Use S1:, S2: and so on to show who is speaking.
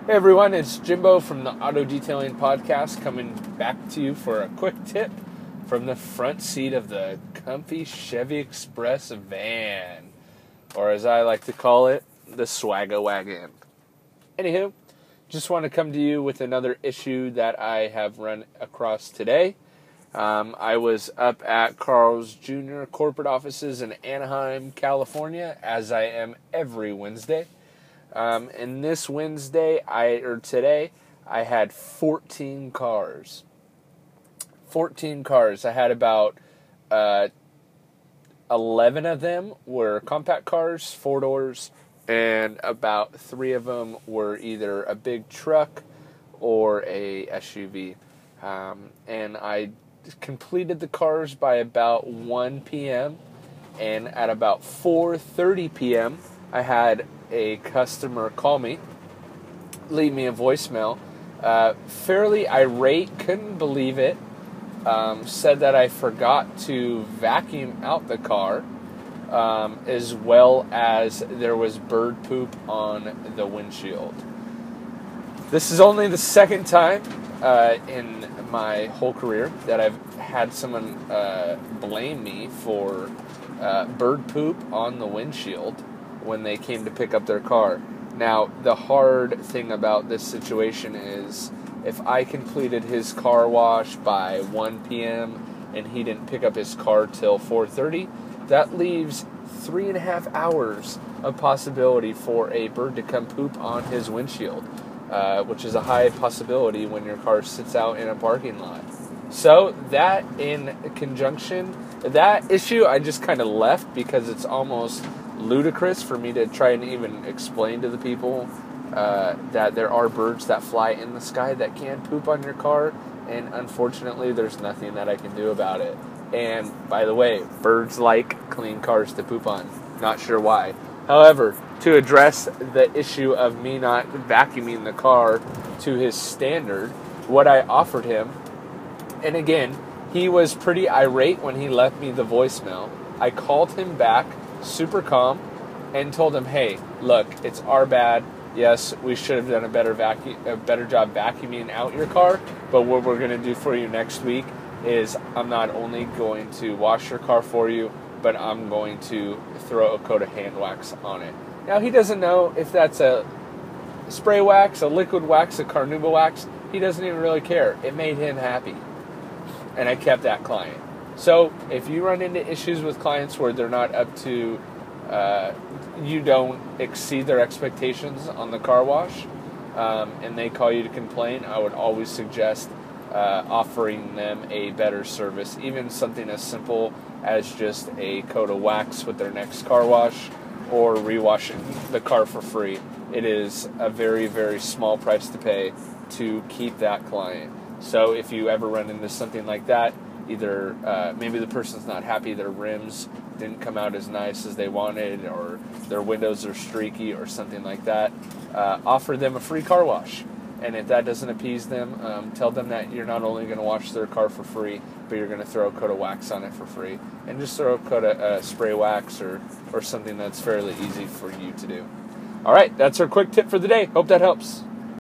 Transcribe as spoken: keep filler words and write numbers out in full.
S1: Hey everyone, it's Jimbo from the Auto Detailing Podcast coming back to you for a quick tip from the front seat of the comfy Chevy Express van, or as I like to call it, the Swagga Wagon. Anywho, just want to come to you with another issue that I have run across today. Um, I was up at Carl's Junior corporate offices in Anaheim, California, as I am every Wednesday. Um, and this Wednesday, I or today, I had fourteen cars. fourteen cars. I had about uh, eleven of them were compact cars, four doors, and about three of them were either a big truck or a S U V. Um, and I completed the cars by about one p.m. and at about four thirty p.m. I had a customer call me, leave me a voicemail, uh, fairly irate, couldn't believe it, um, said that I forgot to vacuum out the car, um, as well as there was bird poop on the windshield. This is only the second time uh, in my whole career that I've had someone uh, blame me for uh, bird poop on the windshield when they came to pick up their car. Now, the hard thing about this situation is if I completed his car wash by one p.m. and he didn't pick up his car till four thirty, that leaves three and a half hours of possibility for a bird to come poop on his windshield, uh, which is a high possibility when your car sits out in a parking lot. So that in conjunction, that issue I just kind of left because it's almost ludicrous for me to try and even explain to the people uh, that there are birds that fly in the sky that can poop on your car, and unfortunately there's nothing that I can do about it. And by the way, birds like clean cars to poop on. Not sure why. However, to address the issue of me not vacuuming the car to his standard, what I offered him, and again, he was pretty irate when he left me the voicemail. I called him back super calm and told him, hey, look, it's our bad. Yes, we should have done a better vacuum, a better job vacuuming out your car, but what we're going to do for you next week is I'm not only going to wash your car for you, but I'm going to throw a coat of hand wax on it. Now, he doesn't know if that's a spray wax, a liquid wax, a carnauba wax. He doesn't even really care. It made him happy, and I kept that client. So if you run into issues with clients where they're not up to, uh, you don't exceed their expectations on the car wash, um, and they call you to complain, I would always suggest uh, offering them a better service, even something as simple as just a coat of wax with their next car wash or rewashing the car for free. It is a very, very small price to pay to keep that client. So if you ever run into something like that, either uh, maybe the person's not happy, their rims didn't come out as nice as they wanted, or their windows are streaky or something like that, uh, offer them a free car wash. And if that doesn't appease them, um, tell them that you're not only going to wash their car for free, but you're going to throw a coat of wax on it for free. And just throw a coat of uh, spray wax or, or something that's fairly easy for you to do. All right, that's our quick tip for the day. Hope that helps.